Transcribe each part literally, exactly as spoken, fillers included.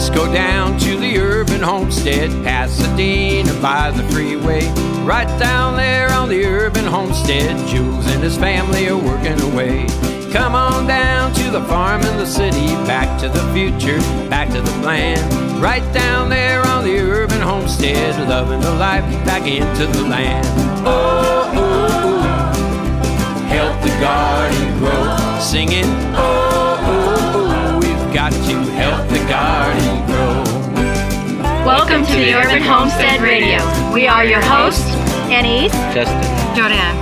Just go down to the Urban Homestead, Pasadena by the freeway. Right down there on the Urban Homestead, Jules and his family are working away. Come on down to the farm in the city, back to the future, back to the plan. Right down there on the Urban Homestead, loving the life back into the land. Oh, oh, oh, help the garden grow. Singing, oh, oh, oh, we've got to help the garden grow. Welcome to the Urban Homestead Radio. We are your hosts, Annie, Justin, Jordan.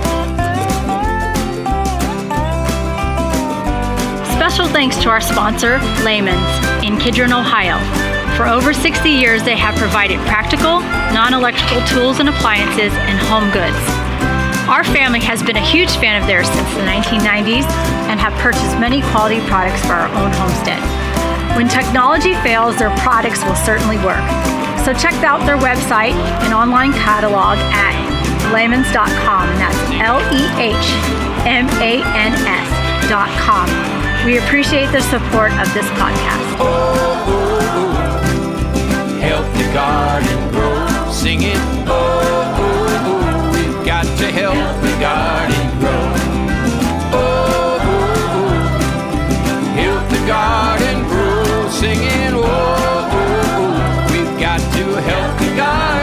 Special thanks to our sponsor, Lehman's, in Kidron, Ohio. For over sixty years, they have provided practical, non-electrical tools and appliances and home goods. Our family has been a huge fan of theirs since the nineteen nineties and have purchased many quality products for our own homestead. When technology fails, their products will certainly work. So check out their website and online catalog at lehmans dot com, and that's L E H M A N S dot com. We appreciate the support of this podcast. Oh, oh, oh, help the garden grow. Singing, oh, oh, oh, we've got to help the garden grow. Oh, oh, oh, help the garden grow. Singing, oh, oh, oh, we've got to help the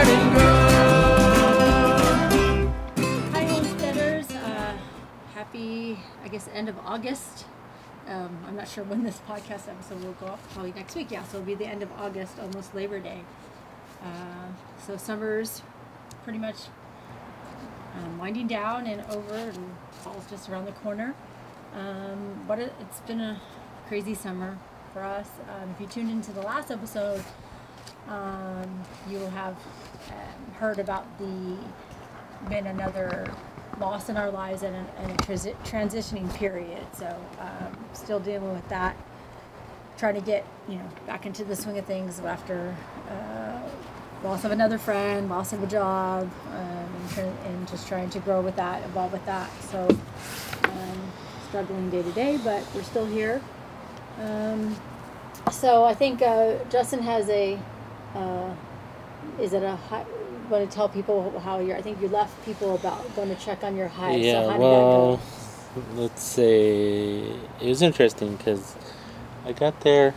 garden grow. Hi, homesteaders. Uh, happy, I guess, end of August. Um, I'm not sure when this podcast episode will go up, probably next week. Yeah, so it'll be the end of August, almost Labor Day. Uh, so summer's pretty much um, winding down and over, and fall's just around the corner. Um, but it, it's been a crazy summer for us. Um, if you tuned into the last episode, um, you will have um, heard about the been another loss in our lives and a, and a transi- transitioning period. So um, still dealing with that, trying to get you know back into the swing of things after uh, loss of another friend, loss of a job, um, and, tr- and just trying to grow with that, evolve with that. So um, struggling day to day, but we're still here. Um, so I think uh, Justin has a uh, is it a high, want to tell people how you're, I think you left people about going to check on your hive. Yeah, so how well, did that go? let's say it was interesting because I got there.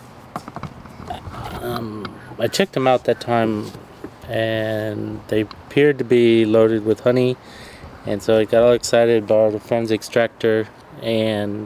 Um, I checked them out that time, and they appeared to be loaded with honey, and so I got all excited, borrowed a friend's extractor, and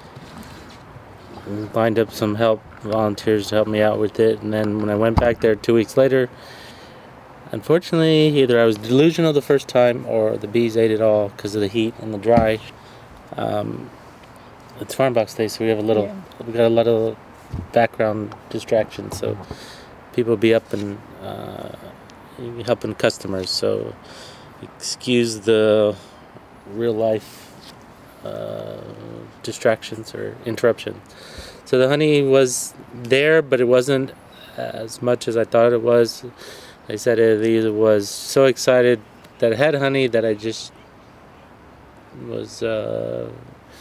lined up some help, volunteers to help me out with it. And then when I went back there two weeks later, unfortunately, either I was delusional the first time or the bees ate it all because of the heat and the dry. Um, it's Farm Box Day, so we have a little, yeah. we got a lot of background distractions. So people be up and uh, helping customers. So excuse the real life uh, distractions or interruptions. So the honey was there, but it wasn't as much as I thought it was. I said it was so excited that it had honey that I just was uh,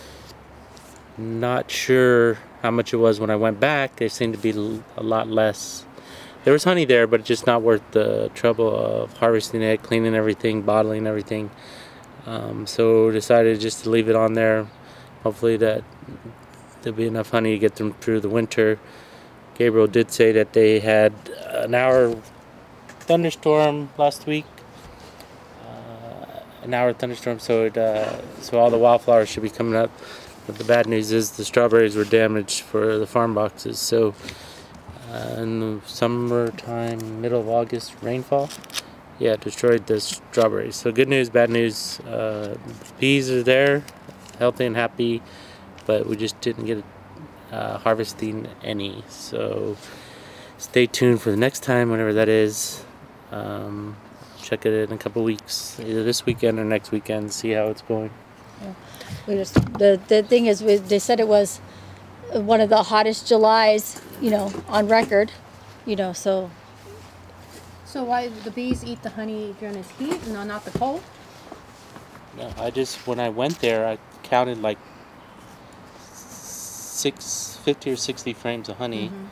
not sure how much it was when I went back. There seemed to be a lot less. There was honey there, but just not worth the trouble of harvesting it, cleaning everything, bottling everything. Um, so decided just to leave it on there. Hopefully that there'll be enough honey to get them through the winter. Gabriel did say that they had an hour thunderstorm last week, uh, an hour thunderstorm, so it, uh, so all the wildflowers should be coming up. But the bad news is the strawberries were damaged for the farm boxes. So uh, in the summertime, middle of August, rainfall, yeah, it destroyed the strawberries. So good news, bad news. Uh, bees are there, healthy and happy, but we just didn't get uh, harvesting any. So stay tuned for the next time, whenever that is. Um, check it in a couple weeks, either this weekend or next weekend, see how it's going. Yeah. We just the the thing is, we, they said it was one of the hottest Julys, you know, on record, you know. So, so why the bees eat the honey during this heat, no, not the cold? No, I just when I went there, I counted like six, fifty or sixty frames of honey, mm-hmm.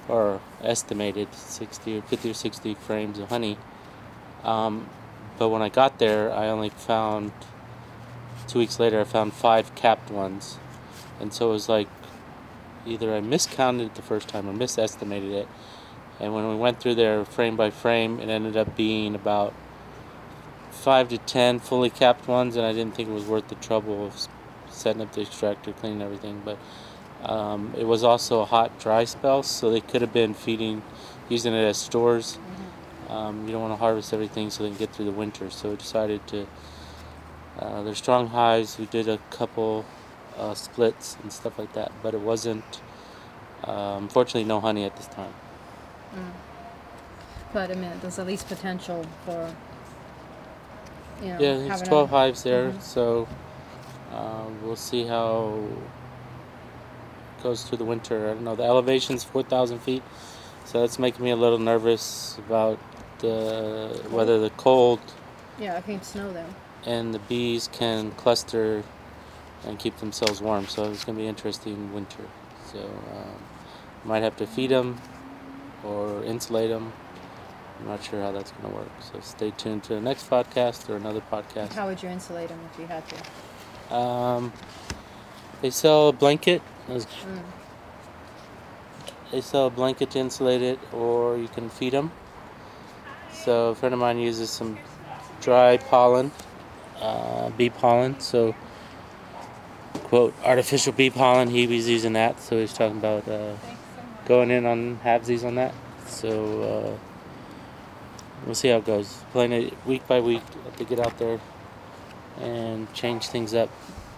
or estimated sixty or fifty or sixty frames of honey. Um, but when I got there, I only found, two weeks later, I found five capped ones. And so it was like, either I miscounted it the first time or misestimated it. And when we went through there frame by frame, it ended up being about five to ten fully capped ones, and I didn't think it was worth the trouble of setting up the extractor, cleaning everything. But um, it was also a hot, dry spell, so they could have been feeding, using it as stores. Um, you don't want to harvest everything so they can get through the winter. So we decided to, uh, they're strong hives. We did a couple uh, splits and stuff like that, but it wasn't, uh, unfortunately, no honey at this time. Mm. But I mean, there's at least potential for, you know, Yeah, there's having twelve a, hives there, Mhm. so uh, we'll see how it goes through the winter. I don't know, the elevation's four thousand feet, so that's making me a little nervous about the whether the cold Yeah, I think snow there. and the bees can cluster and keep themselves warm. So it's going to be interesting winter. So um, might have to feed them or insulate them. I'm not sure how that's going to work. So stay tuned to the next podcast or another podcast. How would you insulate them if you had to? Um, they sell a blanket. Those- Mm. They sell a blanket to insulate it, or you can feed them. So a friend of mine uses some dry pollen, uh, bee pollen. So, quote, artificial bee pollen. He was using that, so he's talking about uh, going in on halvesies on that. So uh, we'll see how it goes. Playing it week by week to get out there and change things up.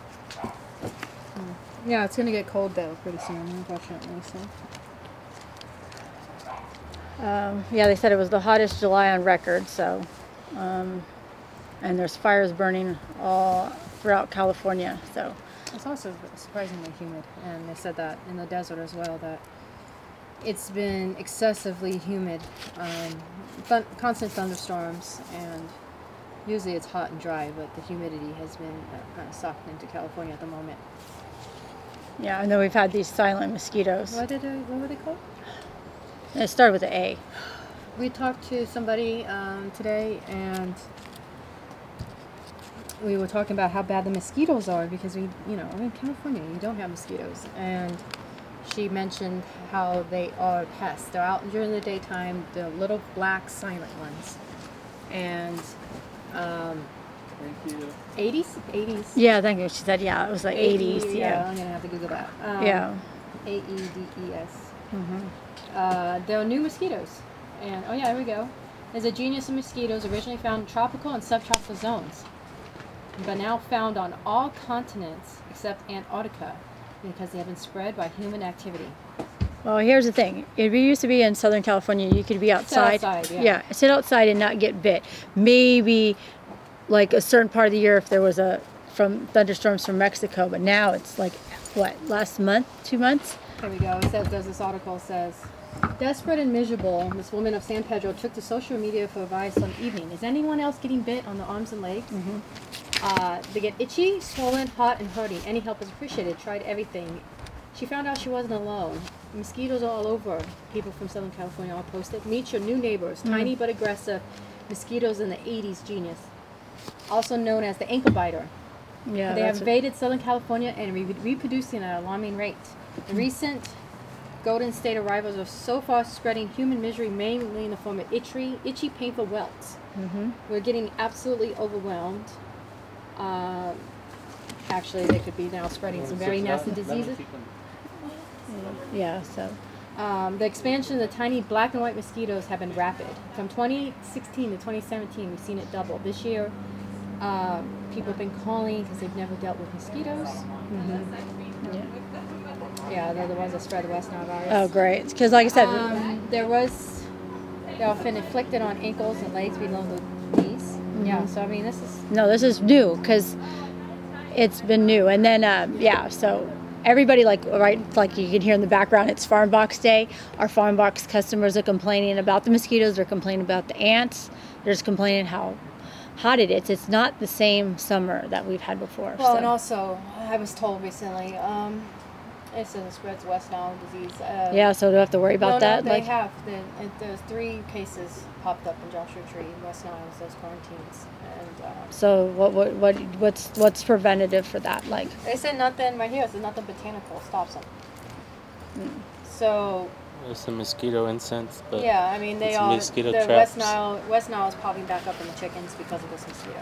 Yeah, it's gonna get cold though pretty soon, unfortunately. So. Um, yeah, they said it was the hottest July on record. So, um, and there's fires burning all throughout California. So, It's also surprisingly humid, and they said that in the desert as well, that it's been excessively humid, um, thun- constant thunderstorms, and usually it's hot and dry, but the humidity has been uh, kind of softening to California at the moment. yeah, and then we've had these silent mosquitoes. What did I, what were they called? And it started with an A. We talked to somebody um, today, and we were talking about how bad the mosquitoes are because we, you know, in California you don't have mosquitoes, and she mentioned how they are pests. They're out during the daytime, the little black silent ones, and um, eighties, eighties. Yeah, thank you. She said, yeah, it was like eighties. Yeah, Yeah. I'm gonna have to Google that. Um, Yeah. A E D E S. Mm-hmm. Uh, there are new mosquitoes. And, oh yeah, here we go. There's a genus of mosquitoes originally found in tropical and subtropical zones, but now found on all continents except Antarctica because they have been spread by human activity. Well, here's the thing. If you used to be in Southern California, you could be outside. outside, yeah. sit outside and not get bit. Maybe like a certain part of the year if there was a from thunderstorms from Mexico, but now it's like what, last month, two months? Here we go. It says, there's this article says, desperate and miserable, this woman of San Pedro took to social media for advice on evening. Is anyone else getting bit on the arms and legs? Mm-hmm. Uh, they get itchy, swollen, hot, and hurting. Any help is appreciated. Tried everything. She found out she wasn't alone. Mosquitoes are all over. People from Southern California all posted. Meet your new neighbors. Mm. Tiny but aggressive mosquitoes in the eighties genus. Also known as the ankle biter. Yeah, They have that's invaded Southern California and re- reproducing at an alarming rate. The recent Golden State arrivals are so far spreading human misery mainly in the form of itchy, itchy painful welts. Mm-hmm. We're getting absolutely overwhelmed. Um, actually, they could be now spreading some very nasty diseases. yeah. So Um, the expansion of the tiny black and white mosquitoes have been rapid. From twenty sixteen to twenty seventeen, we've seen it double. This year, um, people have been calling because they've never dealt with mosquitoes. yeah. Yeah, they're the ones that spread the West Nile virus. Oh, great. Because like I said, Um, there was, they're often inflicted on ankles and legs below the knees. Yeah, so I mean, this is, no, this is new because it's been new. And then um, yeah, so everybody like right like you can hear in the background, it's Farm Box Day. Our Farm Box customers are complaining about the mosquitoes. They're complaining about the ants. They're just complaining how hot it is. It's not the same summer that we've had before. well, so. and also, I was told recently, um, It says it spreads West Nile disease. Uh, Yeah, so do I have to worry about no, that? No, they like, have. The, it, there's three cases popped up in Joshua Tree, West Nile, those quarantines. And uh, so what, what, what, what's, what's preventative for that? Like, they said nothing right here. It says nothing botanical stops them. Mm. So. There's some mosquito incense, but Yeah, I mean, they it's all. mosquito The traps. West Nile, West Nile is popping back up in the chickens because of this mosquito.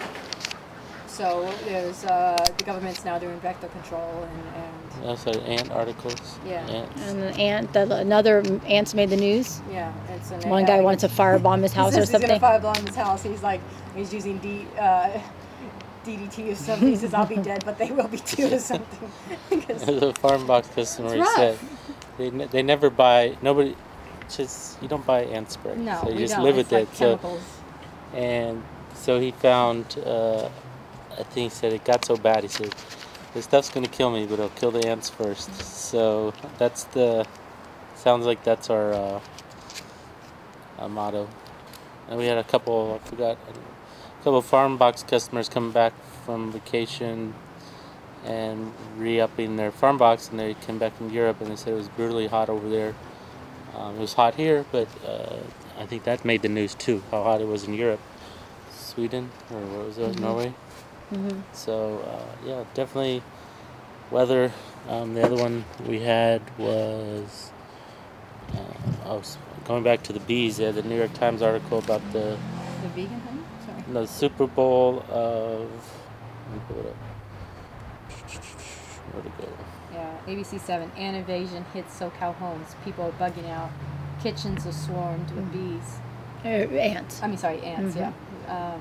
So there's uh, the government's now doing vector control and. and They also had ant articles. Yeah. Ants. and the ant, the, another ants made the news. Yeah, it's an One guy wants to firebomb his house he or says he's something. gonna firebomb his house. He's like, he's using D, uh, D D T or something. He says, I'll be dead, but they will be too or something. Because There's a farm box customer. It's He said rough. they ne- they never buy nobody. Just you don't buy ant spray. no, so you we just don't. live It's with like it. So chemicals. and so he found. Uh, I think he said it got so bad. He said this stuff's gonna kill me, but it'll kill the ants first. So that's the. Sounds like that's our, uh, our motto. And we had a couple. I forgot. A couple of farm box customers coming back from vacation and re-upping their farm box, and they came back from Europe and they said it was brutally hot over there. Um, it was hot here, but uh, I think that made the news too, how hot it was in Europe. Sweden, or what was it, Mm-hmm. Norway? Mm-hmm. So, uh, yeah, definitely weather. Um, the other one we had was, uh, I was going back to the bees. They had the New York Times article about the, The vegan honey? Sorry. the Super Bowl of, let me pull it up. Where'd it go? Yeah, A B C seven, ant invasion hits SoCal homes. People are bugging out. Kitchens are swarmed with bees. Uh, ants. I mean, sorry, ants, Mhm. yeah. Um,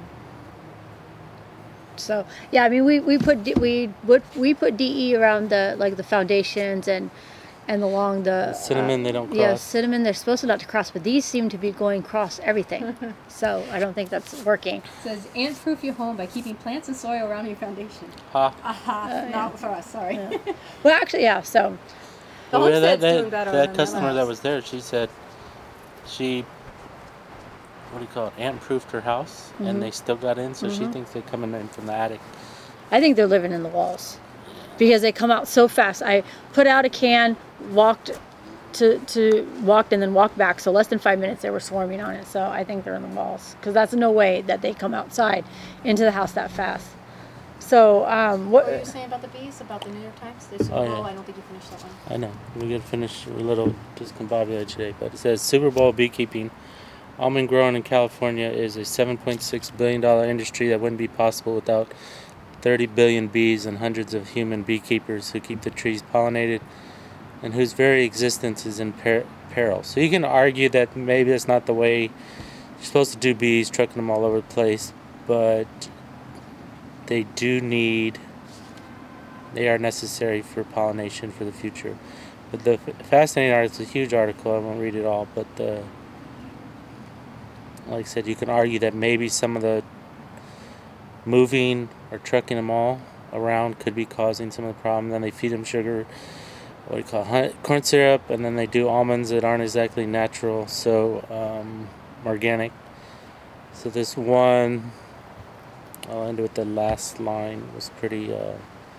So yeah, I mean we we put D, we what we put D E around the like the foundations and and along the The cinnamon uh, they don't Yeah, cross. cinnamon they're supposed to not to cross, but these seem to be going across everything. So I don't think that's working. it says, ant-proof your home by keeping plants and soil around your foundation. Ha. Aha, Uh, not for us, sorry. Well, actually, yeah. So The Well, yeah, that, homestead's doing that, better that than customer the that rest. was there, she said she, what do you call it, ant-proofed her house, Mm-hmm. and they still got in, so she thinks they're coming in from the attic. I think they're living in the walls because they come out so fast. I put out a can, walked to to walked and then walked back. So less than five minutes, they were swarming on it. So I think they're in the walls because that's no way that they come outside into the house that fast. So um, what? What were you saying about the bees, about the New York Times? The Super Oh, Bowl? yeah. I don't think you finished that one. I know, we could finish a little discombobulated today, but it says Super Bowl beekeeping. Almond growing in California is a seven point six billion dollars industry that wouldn't be possible without thirty billion bees and hundreds of human beekeepers who keep the trees pollinated and whose very existence is in per- peril. So you can argue that maybe that's not the way you're supposed to do bees, trucking them all over the place, but they do need, they are necessary for pollination for the future. But the f- fascinating article, it's a huge article, I won't read it all, but the, like I said, you can argue that maybe some of the moving or trucking them all around could be causing some of the problem. Then they feed them sugar, what do you call it, honey, corn syrup, and then they do almonds that aren't exactly natural, so um, organic. So this one, I'll end with the last line, was pretty, uh,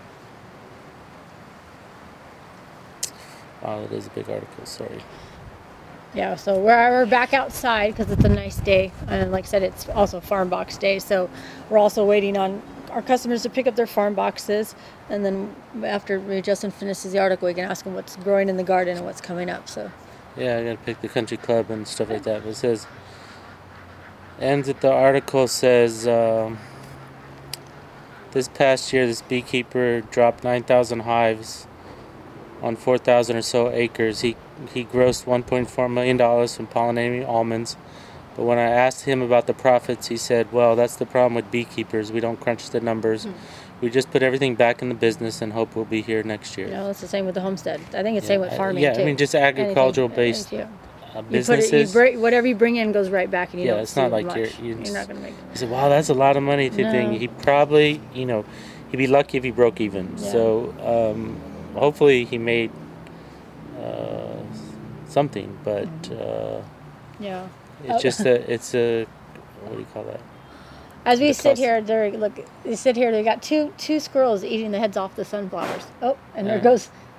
wow, that is a big article, sorry. Yeah, so we're, we're back outside because it's a nice day. And like I said, it's also farm box day. So we're also waiting on our customers to pick up their farm boxes. And then after Justin finishes the article, we can ask them what's growing in the garden and what's coming up. So Yeah, I gotta pick the country club and stuff like that. But it says, ends with the article says, um, this past year, this beekeeper dropped nine thousand hives on four thousand or so acres. He he grossed one point four million dollars from pollinating almonds. But when I asked him about the profits, he said, well, that's the problem with beekeepers. We don't crunch the numbers. Hmm. We just put everything back in the business and hope we'll be here next year. you know, it's the same with the homestead. I think it's the Yeah, same with I- farming yeah, too. I mean, just Anything- agricultural based yeah. uh, You put it, you businesses. bring, whatever you bring in goes right back, and you Yeah, don't it's see not like much. you're- you You're just- not going to make He said, wow, that's a lot of money to No. think. He probably, you know, he'd be lucky if he broke even. Yeah. So um, hopefully he made uh, something, but uh, Yeah. it's Oh. just a, it's a, what do you call that? As we The sit cost- here, there look. They sit here. They got two two squirrels eating the heads off the sunflowers. Oh, and there Yeah. goes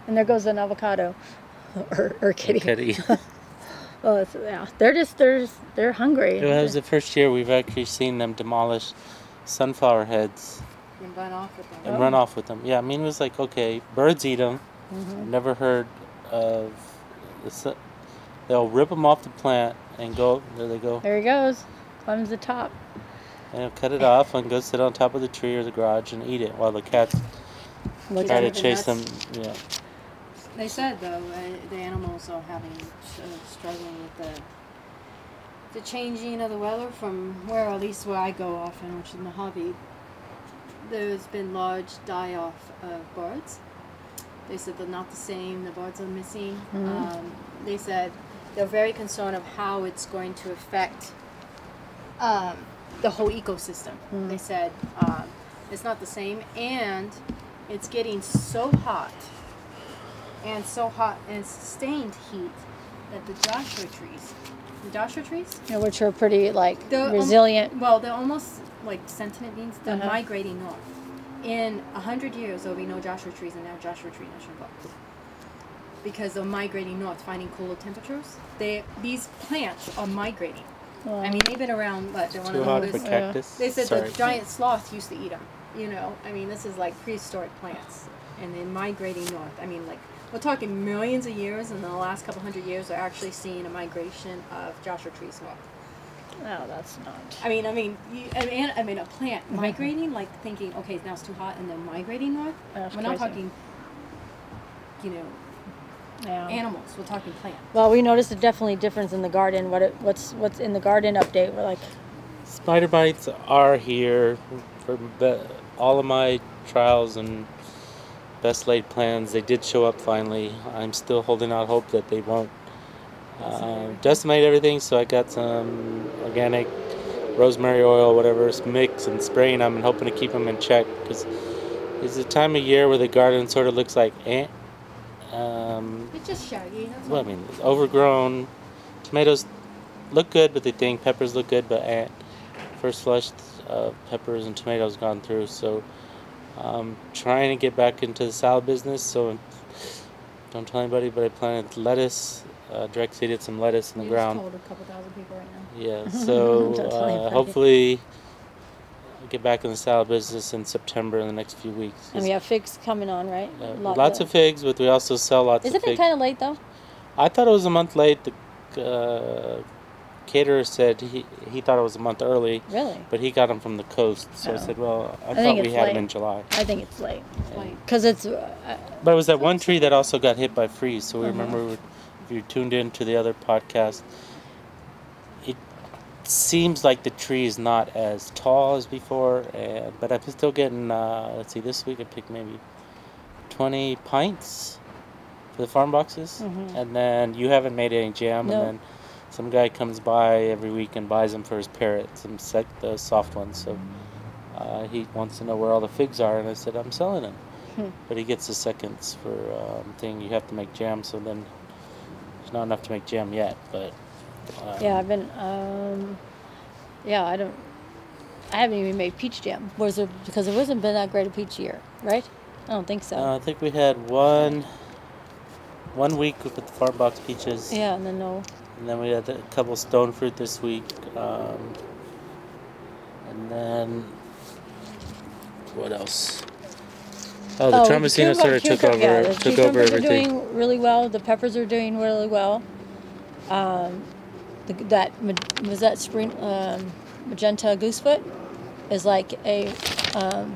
And there goes an avocado, or, or kitty. Kitty. Well, it's, yeah, they're just they're just, they're hungry. It was the first year we've actually seen them demolish sunflower heads And run off with them. and run off with them. Yeah, I mean, it was like, okay, birds eat them. I've never heard of the su- they'll rip them off the plant and go, there they go. There he goes, climbs the top. And they'll cut it off and go sit on top of the tree or the garage and eat it while the cats Look try at to it. chase them. nuts. Yeah. They said though, uh, the animals are having uh, struggling with the the changing of the weather from where, at least where I go often, which is Mojave. There's been large die-off of birds. They said they're not the same. The birds are missing. Um, they said they're very concerned of how it's going to affect um, the whole ecosystem. They said um, it's not the same, and it's getting so hot and so hot and sustained heat that the Joshua trees, the Joshua trees, You know, which are pretty like they're al- resilient. well, they're almost like sentient beings. They're Uh-huh. migrating north. In a hundred years, there'll be no Joshua trees in our Joshua Tree National Park because they're migrating north, finding cooler temperatures. They these plants are migrating. Wow. I mean, they've been around. What, they're one Too of the hot for oldest. cactus. They said Sorry. the giant sloths used to eat them. You know, I mean, this is like prehistoric plants, and they're migrating north. I mean, like we're talking millions of years, and in the last couple hundred years, we're actually seeing a migration of Joshua trees north. No, that's not. I mean, I mean, you, I mean, I mean, a plant migrating, like thinking, okay, now it's too hot, and then migrating north. That's we're not crazy. talking, you know, Yeah. animals. We're talking plants. Well, we noticed a definitely difference in the garden. What it, what's what's in the garden update? We're like, Spider bites are here for be- all of my trials and best laid plans. They did show up finally. I'm still holding out hope that they won't uh, decimate everything. So I got some organic rosemary oil, whatever, mix and spraying them and hoping to keep them in check because it's a time of year where the garden sort of looks like ant. Um, It's just shaggy. That's well, I all. mean, it's overgrown. Tomatoes look good, but they think peppers look good, but ant. First flush of peppers and tomatoes gone through, so um, trying to get back into the salad business. So don't tell anybody, but I planted lettuce, uh, direct seeded some lettuce in the You ground. just told a couple thousand people right now. Yeah, so Don't tell uh, anybody. hopefully I'll get back in the salad business in September in the next few weeks. and we have figs coming on, right? Uh, Lot- lots of figs, but we also sell lots Isn't of it figs. kind of late though? I thought it was a month late. The uh, caterer said he he thought it was a month early, Really? but he got them from the coast. So I Oh. said, well, I, I thought think we it's had late. them in July. I think it's late Like, because it's. Uh, But it was that one tree that also got hit by freeze. So we Uh-huh. remember if you tuned in to the other podcast, it seems like the tree is not as tall as before, and but I'm still getting. Uh, let's see, this week I picked maybe twenty pints for the farm boxes, Mhm. and then you haven't made any jam, No. and then some guy comes by every week and buys them for his parrot, some sec, the soft ones. So uh, he wants to know where all the figs are, and I said I'm selling them. Hmm. But he gets the seconds for um, thing. You have to make jam, so then there's not enough to make jam yet. But um, yeah, I've been. Um, yeah, I don't. I haven't even made peach jam. Was there because it wasn't been that great a peach year, right? I don't think so. uh, I think we had one one week with the farm box peaches, yeah, and then no. and then we had a couple stone fruit this week, um, and then what else? Oh, the Tramasino cucumber- sort of took cucumber- over, yeah, the took over cucumbers everything. are doing really well. The peppers are doing really well. Um, the, that ma- was that spring um, magenta goosefoot is like a. Um,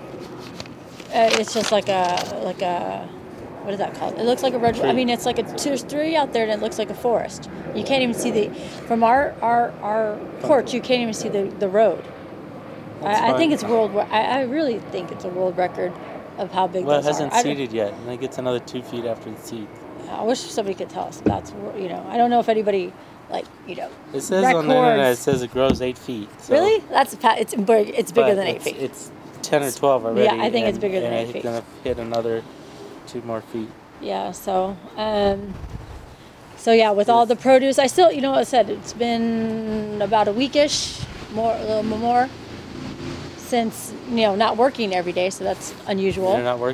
uh, it's just like a like a. What is that called? It looks like a red. I Tree. mean, it's like a there's three out there, and it looks like a forest. You can't even see the from our our our porch. You can't even see the the road. That's I, I think fine. it's world. I, I really think it's a world record of how big Well, it those hasn't are. I don't- seeded yet, and it gets another two feet after it seeds. I wish somebody could tell us. That's you know. I don't know if anybody like you know. It says on the internet, it records- says it grows eight feet. So, Really? That's pa- it's big. It's bigger but than eight it's, feet. It's ten or twelve already. Yeah, I think it's and- bigger than and eight it's feet. gonna hit another two more feet. Yeah. So, um, so yeah, with all the produce, I still, you know, what I said it's been about a weekish, more, a little more, since you know not working every day. So that's unusual. They're not working.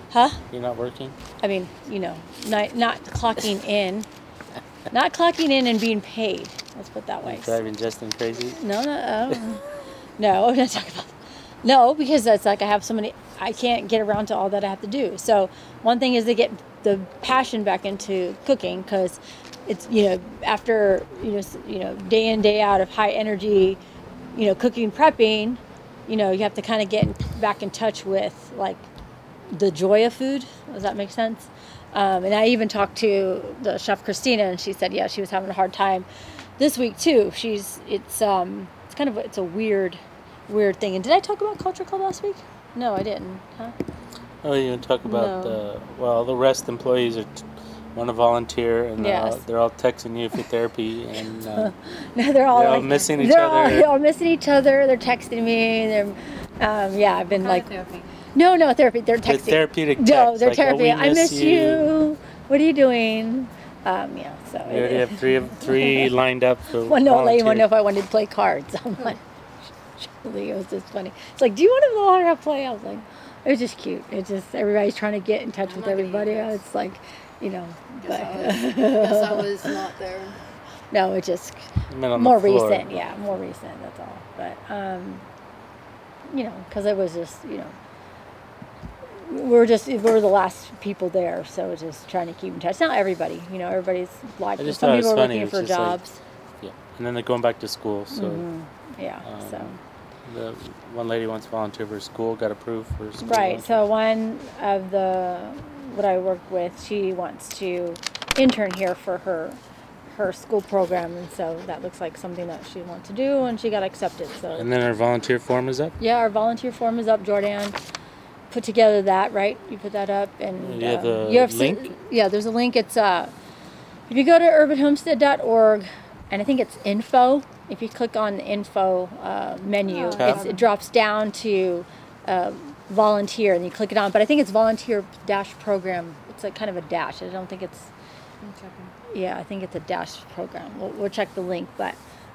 Huh? You're not working? I mean, you know, not not clocking in, not clocking in and being paid. Let's put it that way. Driving Justin crazy? No, no, uh, no. I'm not talking about. No, because that's like I have so many. I can't get around to all that I have to do. So one thing is to get the passion back into cooking, because it's, you know, after you know s- you know day in day out of high energy, you know, cooking prepping, you know, you have to kind of get in, back in touch with like the joy of food. Does that make sense? Um, and I even talked to the chef Christina, and she said, yeah, she was having a hard time this week too. She's it's um it's kind of a, it's a weird weird thing. And did I talk about Culture Club last week? No, I didn't. Huh? Oh, you want to talk about No. the, well, the rest employees are t- want to volunteer, and they're, all, Yes. they're all texting you for therapy, and uh, No, they're all They're all like, missing each they're all- other. they're all missing each other. They're texting me. They're um, yeah, I've been like therapy. no, no therapy. They're the texting. therapeutic text. No, they're like, oh, therapy. we I miss you. you. What are you doing? Um, yeah. So We already have three of three lined up for one old lady wanted to know volunteer. if I wanted to play cards. I'm like, it was just funny. It's like, do you want to know how to play? I was like, it was just cute. It's just everybody's trying to get in touch I'm with not gonna everybody. use this. It's like, you know, Guess I but was, guess I was not there. no, it just I mean, on more the floor. recent. Yeah, more recent. That's all. But um, you know, because it was just, you know, we we're just we we're the last people there, so we're just trying to keep in touch. Not everybody, you know, everybody's like I just some thought it people was are funny. looking It's for just like- jobs. Yeah, and then they're going back to school. So Mhm. Yeah. um, So. the one lady wants to volunteer for school, got approved for school. Right. volunteer. So one of the what I work with, she wants to intern here for her her school program, and so that looks like something that she wants to do, and she got accepted. So And then our volunteer form is up. yeah, our volunteer form is up. Jordan put together that, right? You put that up, and You have the you have to- link? yeah, there's a link. It's uh, if you go to urban homestead dot org, and I think it's info. If you click on the info uh, menu, Oh, Tab. it's, it drops down to uh, volunteer, and you click it on. But I think it's volunteer dash program. It's like kind of a dash. I don't think it's. I'm checking. Yeah, I think it's a dash program. We'll, we'll check the link, but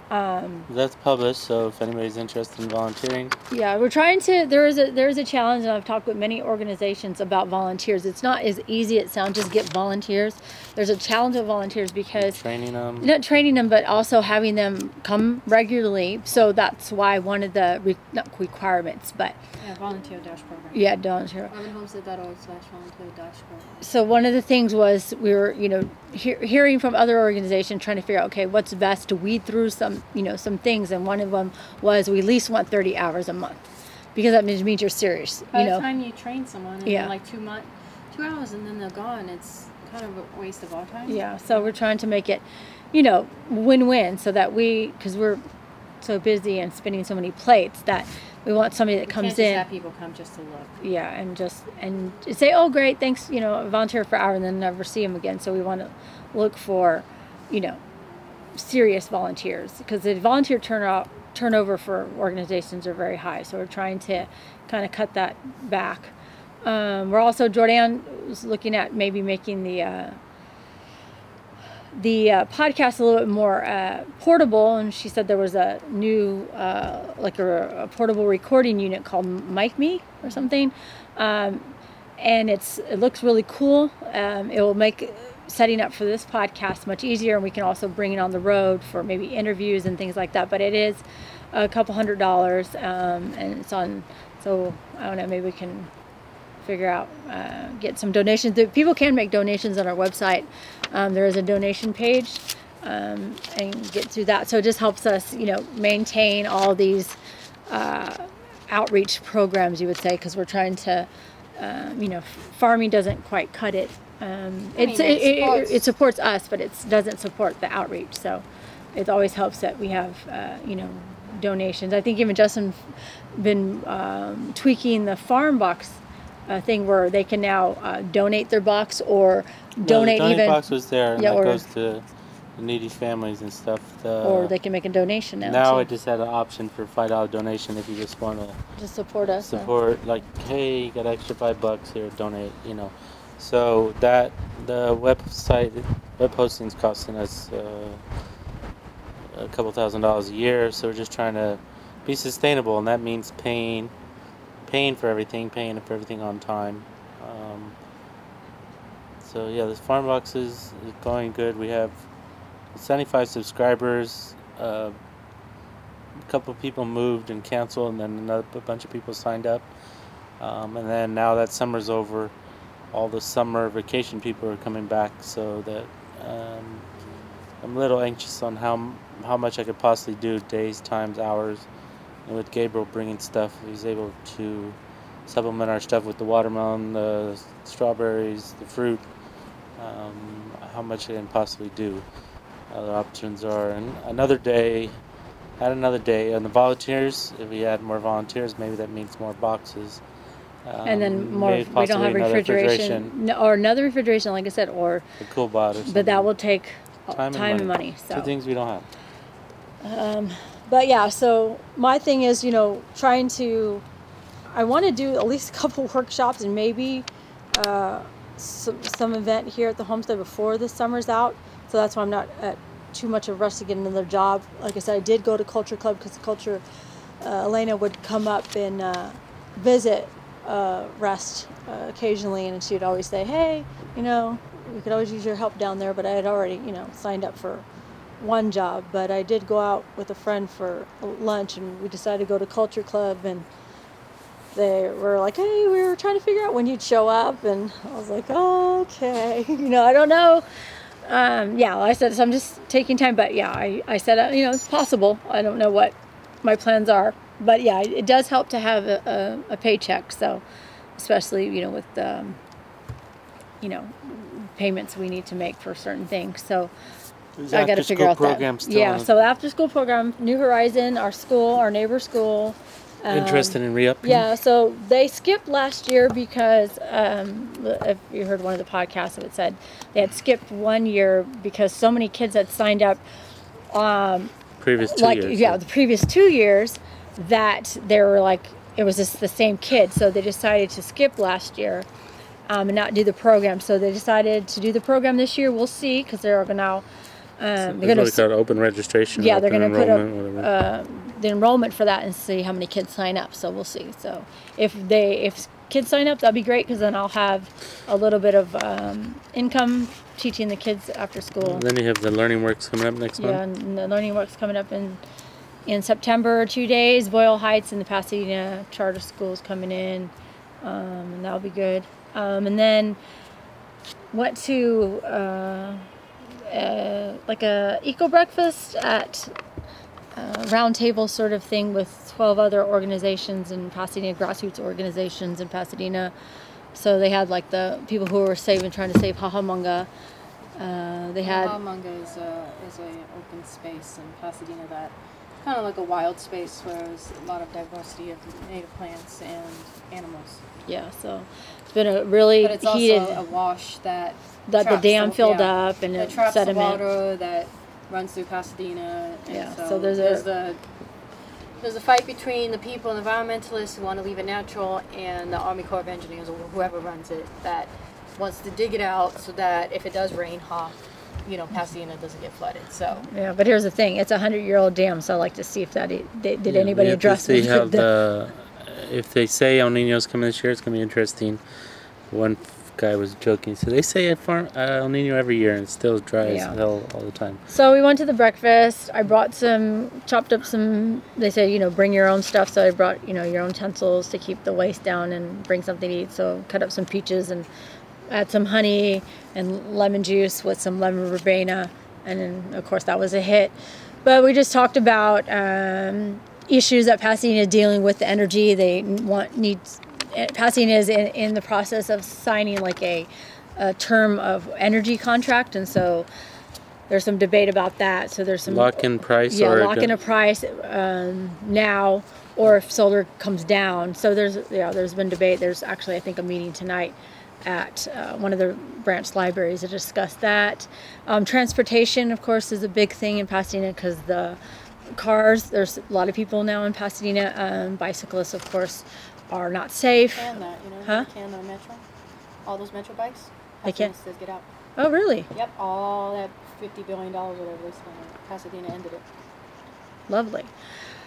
um, That's published, so if anybody's interested in volunteering, yeah, we're trying to. There is a there is a challenge, and I've talked with many organizations about volunteers. It's not as easy as it sounds. Just get volunteers. There's a challenge with volunteers because training them. not training them, but also having them come regularly. So that's why one of the re, not requirements, but Yeah, volunteer dash program. yeah, don't sure. urban homestead dot org slash volunteer dash program. So one of the things was we were, you know, hear, hearing from other organizations trying to figure out, okay, what's best to weed through some, you know, some things, and one of them was we at least want thirty hours a month, because that means, means you're serious, By you the know. time you train someone, and Yeah. then like two months, two hours, and then they're gone, it's kind of a waste of our time. Yeah, so we're trying to make it, you know, win-win, so that we, because we're so busy and spinning so many plates, that we want somebody that You comes can't just in. have people come just to look. Yeah, and just and say, oh great, thanks, you know, volunteer for an hour, and then never see them again. So we want to look for, you know, serious volunteers, because the volunteer turnout turnover for organizations are very high. So we're trying to kind of cut that back. Um, we're also, Jordan was looking at maybe making the uh, the uh, podcast a little bit more uh, portable, and she said there was a new uh, like a, a portable recording unit called Mic Me or something, um, and it's it looks really cool. Um, it will make setting up for this podcast much easier, and we can also bring it on the road for maybe interviews and things like that. But it is a couple hundred dollars, um, and it's on. So I don't know, maybe we can figure out, uh, get some donations. The- People can make donations on our website. Um, there is a donation page, um, and get through that. So it just helps us, you know, maintain all these uh, outreach programs, you would say, because we're trying to, um, you know, farming doesn't quite cut it. Um, I it's, mean, it, it it, supports- it supports us, but it doesn't support the outreach. So it always helps that we have, uh, you know, donations. I think even Justin been um, tweaking the farm box uh, thing where they can now uh, donate their box or No, donate the donate even, box was there, and Yeah, that or- goes to the needy families and stuff. The, or they can make a donation now. now too, it just had an option for five dollar donation if you just want to to support us. uh, support. Like, hey, you got extra five bucks here, donate. You know, so that the website web hosting's costing us uh, a couple thousand dollars a year. So we're just trying to be sustainable, and that means paying paying for everything, paying for everything on time. Um, so yeah, this farm box is, is going good. We have seventy-five subscribers. Uh, a couple of people moved and canceled, and then another a bunch of people signed up. Um, and then now that summer's over, all the summer vacation people are coming back. So that um, I'm a little anxious on how how much I could possibly do, days, times, hours. And with Gabriel bringing stuff, he's able to supplement our stuff with the watermelon, the strawberries, the fruit. Um, how much I can possibly do. Other options are, and another day, add another day. And the volunteers, if we add more volunteers, maybe that means more boxes. Um, And then more, maybe we don't possibly have another refrigeration, no, or another refrigeration, like I said, or, a cool bot or something. but that will take Time time, and and money. money, so. Two things we don't have. Um, but yeah, so my thing is, you know, trying to, I want to do at least a couple workshops and maybe uh, some, some event here at the homestead before the summer's out. So that's why I'm not at too much of a rush to get another job. Like I said, I did go to Culture Club because the Culture, uh, Elena would come up and uh, visit uh, Rest uh, occasionally, and she'd always say, hey, you know, we could always use your help down there, but I had already, you know, signed up for one job. But I did go out with a friend for lunch, and we decided to go to Culture Club, and they were like, hey, we were trying to figure out when you'd show up, and I was like, oh, okay, you know, I don't know. Um, yeah, I said, so I'm just taking time, but yeah, I, I said, uh, you know, it's possible. I don't know what my plans are, but yeah, it, it does help to have a, a, a paycheck. So, especially, you know, with, um, you know, payments we need to make for certain things. So There's I got to figure out program that. still Yeah, on so after school program, New Horizon, our school, our neighbor school. Um, Interested in re-upping? Yeah, so they skipped last year because, um, if you heard one of the podcasts, it said they had skipped one year because so many kids had signed up, um, Previous two like years. yeah, so- the previous two years, that they were like it was just the same kid, so they decided to skip last year, um, and not do the program. So they decided to do the program this year. We'll see, because they're now. Um, They're they're going going to to open registration. yeah, they're open going to put up enrollment, whatever. uh, the enrollment for that and see how many kids sign up. So we'll see. So if they if kids sign up, that'd be great, because then I'll have a little bit of um, income teaching the kids after school. And then you have the Learning Works coming up next Yeah, month. and the Learning Works coming up in in September, two days. Boyle Heights and the Pasadena charter schools coming in, um, and that'll be good. Um, and then went to uh, uh, like a eco breakfast at a round table sort of thing with twelve other organizations in Pasadena, grassroots organizations in Pasadena. So they had like the people who were saving, trying to save Hahamunga. Uh, they had Hahamunga is a is a open space in Pasadena that kind of like a wild space where there's a lot of diversity of native plants and animals. yeah. So it's been a really But it's heated also a wash that that the traps dam the- filled yeah, up and that it traps sediment. the water that runs through Pasadena. And Yeah, so, so there's a- there's the there's a fight between the people and environmentalists who want to leave it natural and the Army Corps of Engineers or whoever runs it that wants to dig it out so that if it does rain, ha, you know, Pasadena doesn't get flooded. So Yeah, but here's the thing: it's a hundred-year-old dam, so I like to see if that did, did Yeah, anybody we have to address see the, how the the, if they say El Nino's coming this year, it's going to be interesting. One guy was joking, so they say a farm, uh, El Nino every year, and it still dry Yeah. as hell all the time. So we went to the breakfast. I brought some, chopped up some. They said, you know, bring your own stuff. So I brought, you know, your own utensils to keep the waste down and bring something to eat. So cut up some peaches and add some honey and lemon juice with some lemon verbena, and then of course that was a hit. But we just talked about um, issues that Pasadena is dealing with, the energy they want needs. Pasadena is in, in the process of signing like a, a term of energy contract, and so there's some debate about that. So there's some Lock-in price yeah, or lock in a price um, now, or if solar comes down. So there's yeah, there's been debate. There's actually I think a meeting tonight at uh, one of the branch libraries to discuss that. Um, transportation, of course, is a big thing in Pasadena because the cars. There's a lot of people now in Pasadena. Um, bicyclists, of course, are not safe. can that, you know, Huh? can the metro, all those metro bikes. They can? Pasadena says get out. Oh, really? Yep, all that fifty billion dollars whatever they spent. Pasadena ended it. Lovely.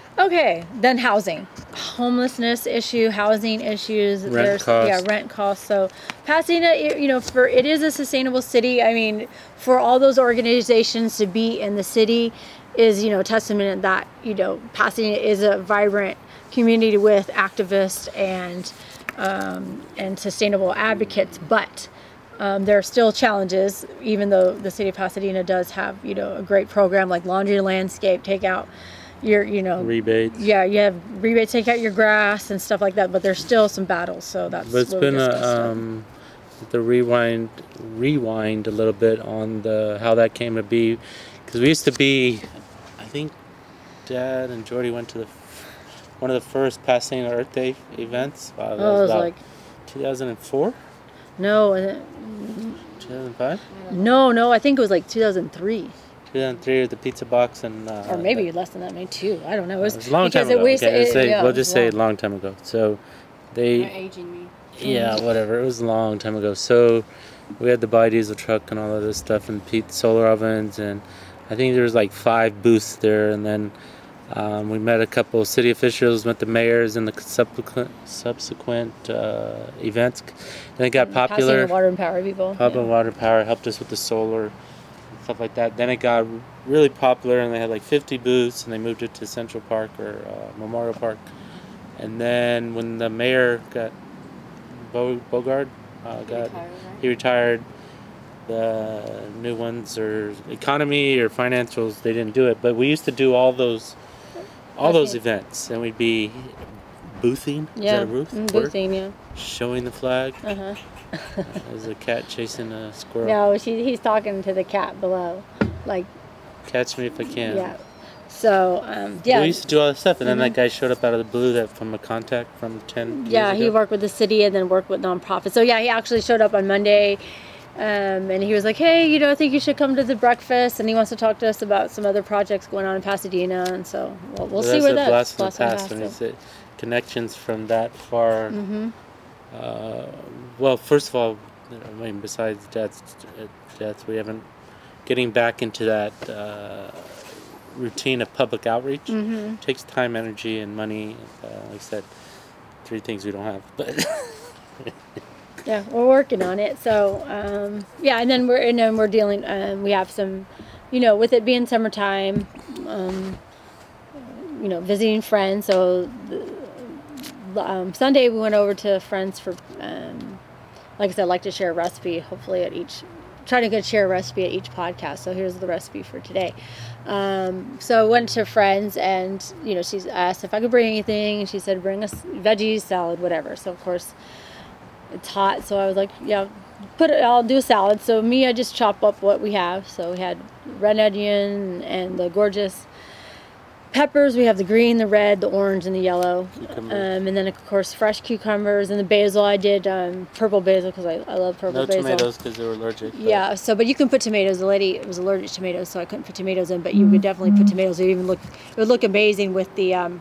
Okay, then housing, homelessness issue, housing issues. Rent there's costs. yeah, rent costs. So Pasadena, you know, for it is a sustainable city. I mean, for all those organizations to be in the city is, you know, testament that, you know, Pasadena is a vibrant community with activists and um, and sustainable advocates. But um, there are still challenges, even though the city of Pasadena does have, you know, a great program like laundry landscape, take out your, you know, Rebates. yeah, you have rebates, take out your grass and stuff like that, but there's still some battles, so that's But it's what we been a, discussed. um, the rewind, rewind a little bit on the how that came to be, because we used to be, I think, Dad and Jordy went to the one of the first Pasadena Earth Day events. Wow, that Oh, it was about like two thousand four, no, uh, two thousand five, no, no. I think it was like two thousand three, two thousand three with the pizza box and. Uh, or maybe the, less than that, maybe two. I don't know. It was, it was a long because time ago. It was, okay, let's it- say, yeah, we'll it just was say a long. long time ago. So, You're they. aging me. Yeah, whatever. It was a long time ago. So we had the biodiesel truck and all of this stuff and Pete solar ovens, and I think there was like five booths there. And then um, we met a couple of city officials, met the mayors in the subsequent subsequent uh, events. Then it got popular. Pasadena Water and Power people. Pablo yeah. Water Power helped us with the solar and stuff like that. Then it got really popular, and they had like fifty booths, and they moved it to Central Park or uh, Memorial Park. And then when the mayor got Bo- Bogard uh, got Retired, right? he retired, the new ones or economy or financials, they didn't do it. But we used to do all those all those Okay. events, and we'd be boothing. Is Yeah, that a roof? mm, word? boothing, yeah. Showing the flag. Uh huh. Uh, there's a cat chasing a squirrel. No, she, he's talking to the cat below, like Catch me if I can. yeah. So um, yeah. We used to do all this stuff, and then Mhm. that guy showed up out of the blue that from a contact from ten years Yeah, he ago. worked with the city and then worked with nonprofits. So yeah, he actually showed up on Monday, um, and he was like, "Hey, you know, I think you should come to the breakfast." And he wants to talk to us about some other projects going on in Pasadena. And so we'll, we'll But see where a that blast from the blast from the past when past you say connections from that far. Mhm. Uh, well, first of all, I mean, besides Dad's death, we haven't getting back into that uh, routine of public outreach. Mhm. Takes time, energy, and money. Uh, like I said, three things we don't have, but. Yeah, we're working on it. So um, yeah, and then we're and then we're dealing. Um, we have some, you know, with it being summertime, um, you know, visiting friends. So the, um, Sunday we went over to friends for, um, like I said, I'd like to share a recipe. Hopefully at each, try to get share a recipe at each podcast. So here's the recipe for today. Um, so I went to friends, and you know, she's asked if I could bring anything, and she said bring us veggies, salad, whatever. So of course. It's hot, so I was like, yeah, put it. I'll do a salad. So me, I just chop up what we have. So we had red onion and the gorgeous peppers. We have the green, the red, the orange, and the yellow. Um, and then of course fresh cucumbers and the basil. I did um, purple basil because I, I love purple No basil. tomatoes because they were allergic. but- Yeah. So, but you can put tomatoes. The lady was allergic to tomatoes, so I couldn't put tomatoes in. But you could definitely put tomatoes. It would even look. It would look amazing with the. Um,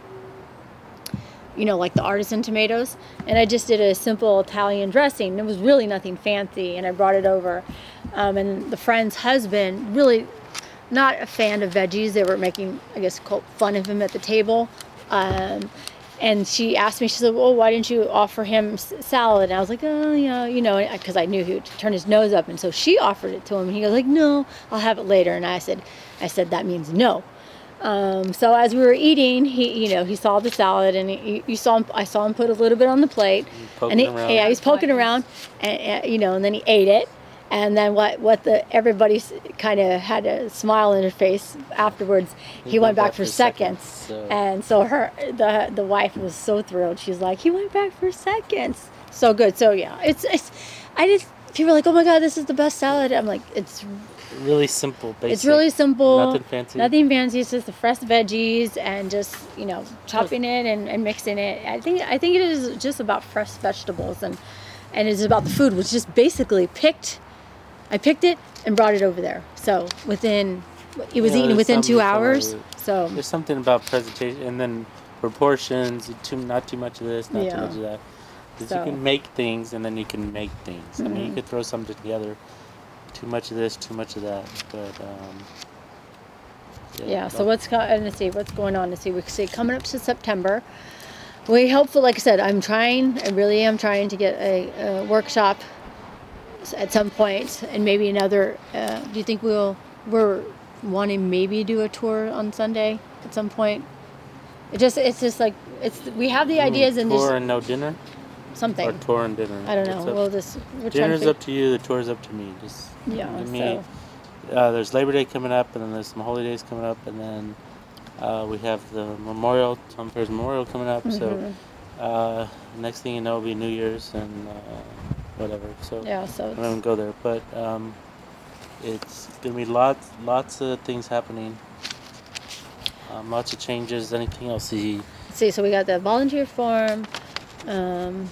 you know, like the artisan tomatoes. And I just did a simple Italian dressing. It was really nothing fancy, and I brought it over. Um, and the friend's husband, really not a fan of veggies. They were making, I guess, quote, fun of him at the table. Um, and she asked me, she said, well, why didn't you offer him s- salad? And I was like, oh, yeah, you know, because I knew he would turn his nose up. And so she offered it to him, and he goes like, no, I'll have it later. And I said, I said, that means no. Um, so as we were eating, he, you know, he saw the salad, and he, you saw him, I saw him put a little bit on the plate, Poking and he, around. yeah, he was poking around, and, and you know, and then he ate it, and then what, what the everybody kind of had a smile on their face afterwards. He, went back, for seconds, so- and so her, the the wife was so thrilled. She's like, he went back for seconds, so good. So yeah, it's, it's I just people are like, oh my god, this is the best salad. I'm like, it's. Really simple, basic. It's really simple. Nothing fancy. Nothing fancy. It's just the fresh veggies and just, you know, chopping it and, and mixing it. I think I think it is just about fresh vegetables, and and it's about the food, which just basically picked. I picked it and brought it over there. So within, it was Yeah, eaten there's within something two to hours. it. So There's something about presentation, and then proportions. Too not too much of this, not Yeah. too much of that. 'Cause So- you can make things, and then you can make things. I mean, you Mhm. could throw something together. Too much of this, too much of that. But um, Yeah, so what's co- and let's see what's going on. Let's see, we see coming up to September. We hopefully, like I said, I'm trying. I really am trying to get a, a workshop s- at some point, and maybe another. Uh, do you think we'll we're wanting maybe do a tour on Sunday at some point? It just it's just like it's we have the You mean ideas and tour just and no dinner, something. or tour and dinner. I don't know. What's up? We'll just we're Dinner's trying up to you. The tour's up to me. Just Yeah, give me. so Uh, there's Labor Day coming up, and then there's some holy days coming up, and then uh, we have the Memorial, Tom Paris Memorial coming up. Mm-hmm. So uh, next thing you know, will be New Year's and uh, whatever. So yeah, so I it's, don't even go there, but um, it's gonna be lots, lots of things happening. Um, lots of changes. Anything else? The let's see. So we got the volunteer form. Um,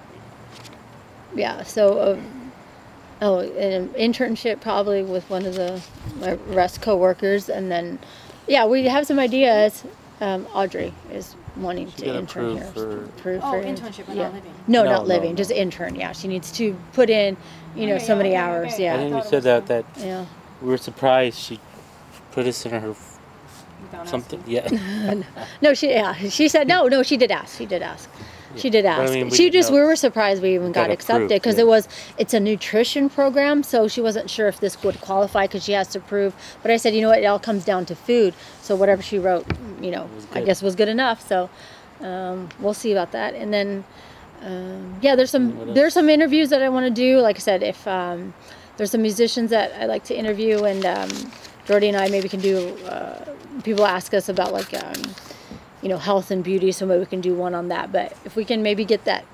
yeah. So. Uh, Oh, an internship probably with one of the my rest coworkers, and then, yeah, we have some ideas. Um, Audrey is wanting She to got intern approved here. for- Approved Oh, for- internship, but yeah. not living. No, No, not no, living, no. just intern. Yeah, she needs to put in, you know, Okay, so yeah, many okay, hours. okay. I Yeah, think we thought it said was that the- that yeah. we were surprised she put us in her Without something. asking. Yeah. No, she yeah she said no, no, she did ask. She did ask. She did But I ask. mean, we she didn't just know we were surprised we even got got, accepted approved, because yeah. it was it's a nutrition program, so she wasn't sure if this would qualify because she has to prove. But I said, you know what, it all comes down to food. So whatever she wrote, you know, was I good. guess was good enough. So um, we'll see about that. And then um, yeah, there's what some else? there's some interviews that I want to do. Like I said, if um, there's some musicians that I like to interview, and um, Jordy and I maybe can do. Uh, people ask us about like. Um, you know, health and beauty, so maybe we can do one on that. But if we can maybe get that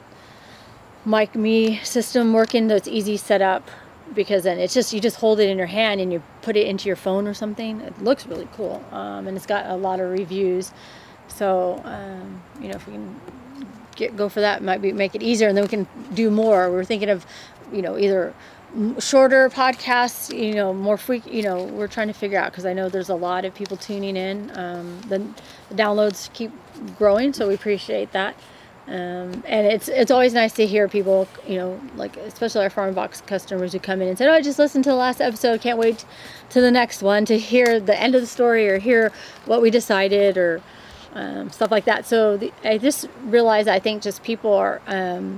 Mic Me system working, so it's easy set up, because then it's just, you just hold it in your hand and you put it into your phone or something. It looks really cool. Um, and it's got a lot of reviews. So, um, you know, if we can get, go for that, it might be, make it easier, and then we can do more. We're thinking of, you know, either m- shorter podcasts, you know, more freak, you know, we're trying to figure out, because I know there's a lot of people tuning in. Um, the, the downloads keep growing, so we appreciate that. Um, and it's it's always nice to hear people, you know, like especially our Farm Box customers who come in and say, "Oh, I just listened to the last episode. Can't wait to the next one to hear the end of the story or hear what we decided," or um, stuff like that. So the, I just realized I think just people are. Um,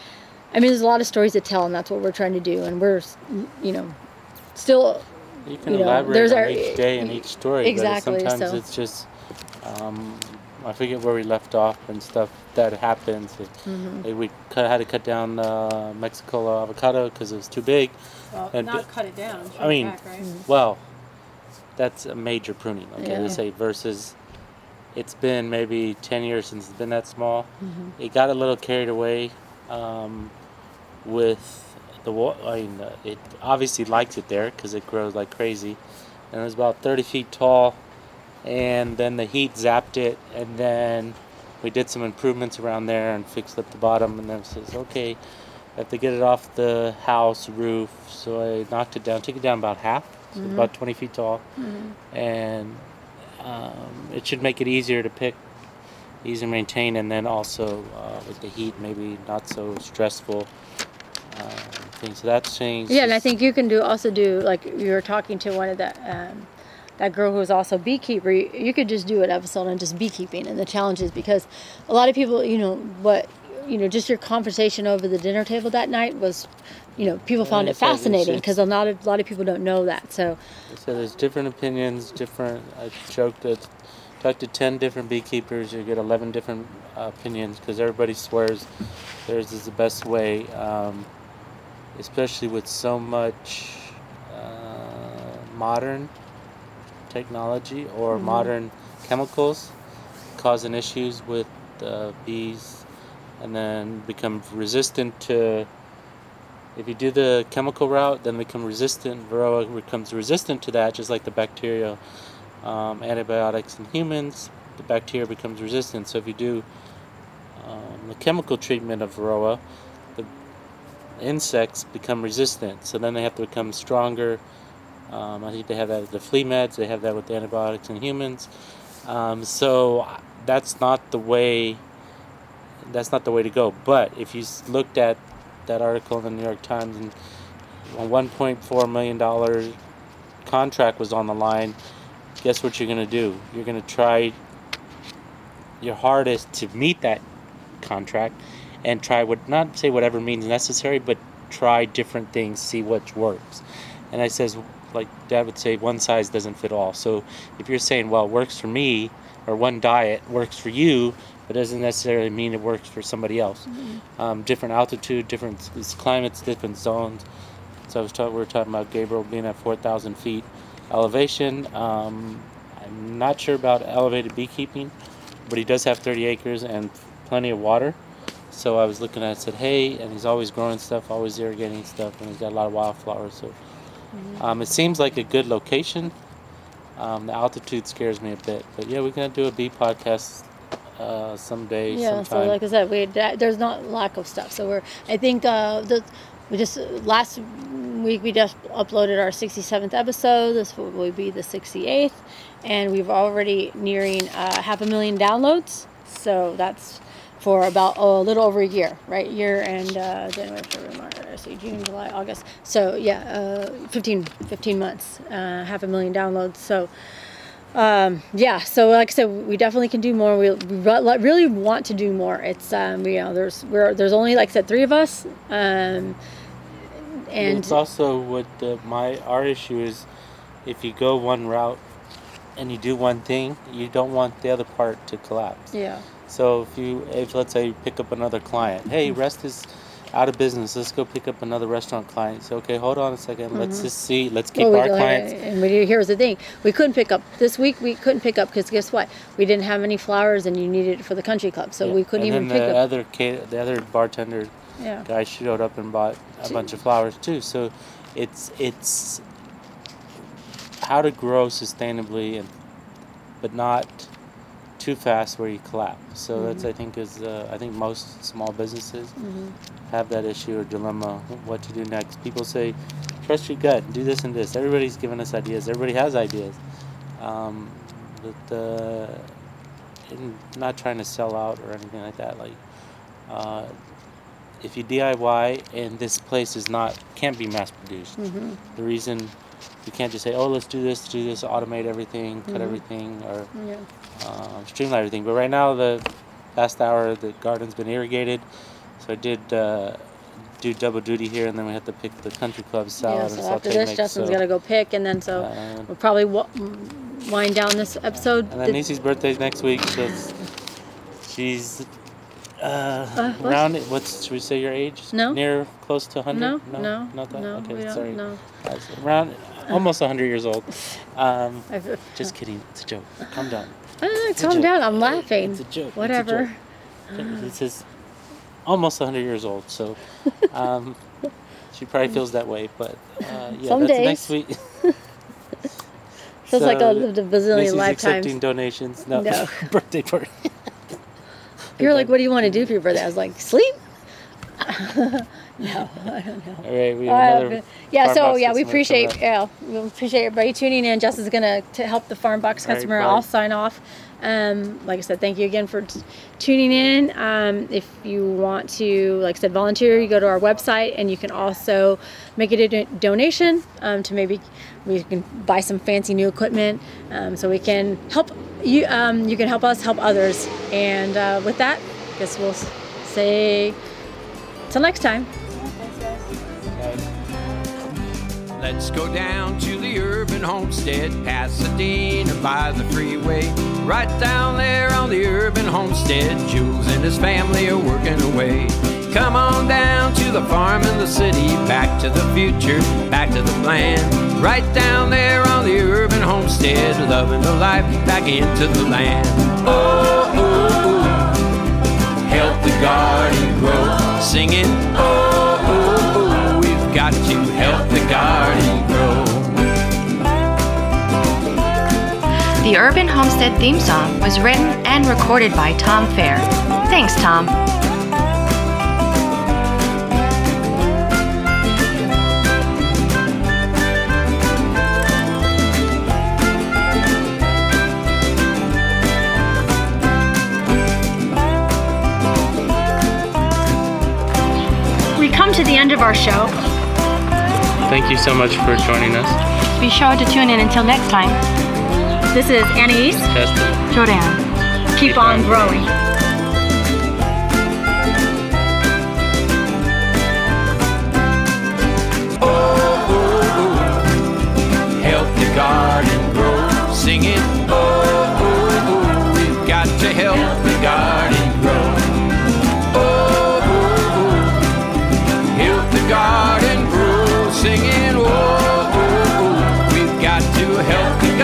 I mean, there's a lot of stories to tell, and that's what we're trying to do. And we're, you know, still. You can You know, elaborate there's on our- each day and each story, Exactly, but sometimes so- it's just, um, I forget where we left off and stuff that happens. It- Mm-hmm. like we cut, had to cut down uh, Mexico avocado because it was too big. Well, And not d- cut it down. trim I it mean, back, right? Well, that's a major pruning. Okay, Yeah. let's say versus, it's been maybe ten years since it's been that small. Mm-hmm. It got a little carried away um, with the wa- I mean, uh, it obviously likes it there because it grows like crazy, and it was about thirty feet tall, and then the heat zapped it, and then we did some improvements around there and fixed up the bottom, and then it says, okay, I have to get it off the house roof, so I knocked it down, took it down about half, so it's about twenty feet tall, and um, it should make it easier to pick, easier to maintain, and then also uh, with the heat, maybe not so stressful. Um, things so that's changed. Yeah, and I think you can do also do like you were talking to one of the um, that girl who was also beekeeper. You, you could just do an episode on just beekeeping and the challenges, because a lot of people, you know, what you know, just your conversation over the dinner table that night was, you know, people found Yeah, it so it's- fascinating it's- because a lot of a lot of people don't know that. So So there's different opinions, different. I joked that talked to ten different beekeepers, you get eleven different uh, opinions because everybody swears theirs is the best way. Um, especially with so much uh, modern technology or modern chemicals causing issues with uh, bees, and then become resistant to. If you do the chemical route, then become resistant. Varroa becomes resistant to that, just like the bacterial um, antibiotics in humans. The bacteria becomes resistant. So if you do um, the chemical treatment of Varroa, the insects become resistant. So then they have to become stronger. Um, I think they have that with the flea meds. They have that with the antibiotics in humans. Um, so that's not the way. That's not the way to go. But if you s- looked at that article in the New York Times, and a one point four million dollars contract was on the line guess what you're going to do? You're going to try your hardest to meet that contract and try what, not say whatever means necessary, but try different things, see what works. And I says, like Dad would say, one size doesn't fit all. So if you're saying, well, it works for me, or one diet works for you, but doesn't necessarily mean it works for somebody else. Mm-hmm. Um, different altitude, different climates, different zones. So I was talking, we were talking about Gabriel being at four thousand feet elevation. Um, I'm not sure about elevated beekeeping, but he does have thirty acres and plenty of water. So I was looking at it and said, hey, and he's always growing stuff, always irrigating stuff, and he's got a lot of wildflowers. So mm-hmm. um, it seems like a good location. Um, the altitude scares me a bit, but yeah, we're gonna do a bee podcast uh, someday. Yeah, sometime. so like I said, we there's not lack of stuff. So we're I think uh, the we just last week we just uploaded our sixty-seventh episode. This will be the sixty-eighth, and we've already nearing uh, half a million downloads. So that's for about oh, a little over a year, right? Year and uh, January, February, March, I see June, July, August. So yeah, uh, fifteen, fifteen months, uh, half a million downloads. So um, yeah, so like I said, we definitely can do more. We, we really want to do more. It's um, you know, there's we're there's only like I said three of us, um, and it's also what the, my our issue is. If you go one route and you do one thing, you don't want the other part to collapse. Yeah. So if you, if let's say you pick up another client, hey, Rest is out of business, let's go pick up another restaurant client. So okay, hold on a second, mm-hmm. let's just see, let's keep well, our we, clients. And we, here's the thing, we couldn't pick up this week. We couldn't pick up because guess what? We didn't have any flowers, and you needed it for the country club, so yeah. we couldn't and even then pick the up. Other ca- the other bartender yeah. guy showed up and bought a bunch of flowers too. So it's it's how to grow sustainably, and but not too fast where you collapse. So mm-hmm. that's I think is uh, I think most small businesses mm-hmm. have that issue or dilemma, what to do next. People say, trust your gut, do this and this. Everybody's giving us ideas. Everybody has ideas. Um, but uh, not trying to sell out or anything like that. Like uh, if you D I Y and this place is not can't be mass produced. Mm-hmm. The reason you can't just say, oh, let's do this, do this, automate everything, cut mm-hmm. everything, or yeah. uh, streamline everything. But right now, the last hour, the garden's been irrigated. So I did uh, do double duty here, and then we have to pick the country club salad. Yeah, so and after saute this, mix, Justin's so, got to go pick, and then so uh, we'll probably w- wind down this episode. And then Nisi's birthday's next week, so she's uh, uh, what? around, what's, should we say your age? No. Near, close to one hundred? No, no, no, not that? no, okay, we don't, sorry. no. Uh, around, almost one hundred years old. Um, just kidding, it's a joke. Calm down. Uh, calm down, I'm laughing. It's a joke. Whatever. It's a joke. This is almost one hundred years old, so um, she probably feels that way, but uh, yeah, Some that's days. next week. Feels so, like I lived a bazillion Nisi's lifetimes. accepting donations. No, no. birthday party. You're like, what do you want to do for your birthday? I was like, sleep? No, I don't know. All right, we have another uh, yeah, so yeah, we customer appreciate yeah, we appreciate everybody tuning in. Justin's gonna to help the Farm Box customer. Right, I'll sign off. Um, like I said, thank you again for t- tuning in. Um, if you want to, like I said, volunteer, you go to our website, and you can also make a do- donation um, to maybe we can buy some fancy new equipment, um, so we can help you. Um, you can help us help others. And uh, with that, I guess we'll say till next time. Let's go down to the urban homestead, Pasadena by the freeway. Right down there on the urban homestead, Jules and his family are working away. Come on down to the farm in the city, back to the future, back to the plan. Right down there on the urban homestead, loving the life back into the land. Oh, oh, oh, help the garden grow, singing, oh, oh, oh, we've got to help the garden grow. The Urban Homestead theme song was written and recorded by Tom Fair. Thanks, Tom. We come to the end of our show. Thank you so much for joining us. Be sure to tune in until next time. This is Anais. Chester. Jordan. Keep on growing. Garden grow, sing it, oh, oh, oh, we've got to help the garden grow. Oh, oh, oh, help the garden grow, singing, oh, oh, oh, we've got to help the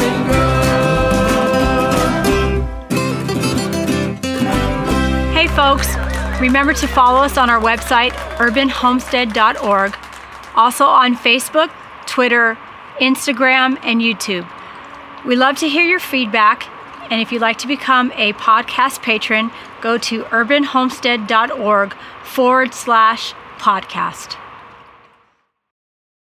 garden grow. Hey folks, remember to follow us on our website, urban homestead dot org, also on Facebook, Twitter, Instagram, and YouTube. We love to hear your feedback, and if you'd like to become a podcast patron, go to urban homestead dot org forward slash podcast.